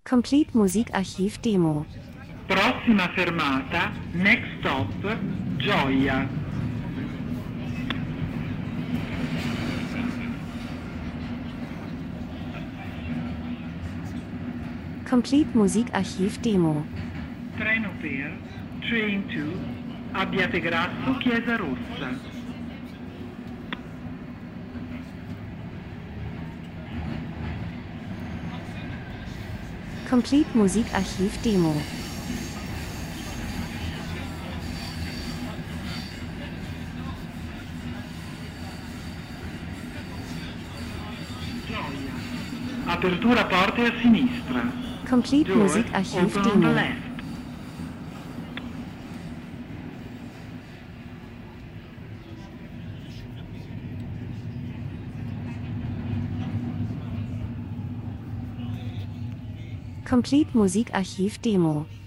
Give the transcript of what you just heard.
Complete Musikarchiv Demo. Prossima fermata, next stop, Gioia. Complete Musikarchiv Demo. Treno per Train to Abbiategrasso Chiesa Rossa. Complete Musikarchiv Demo. Gioia. Apertura porte a sinistra. Complete Doors Musikarchiv open on the Demo. left. Complete Musikarchiv Demo.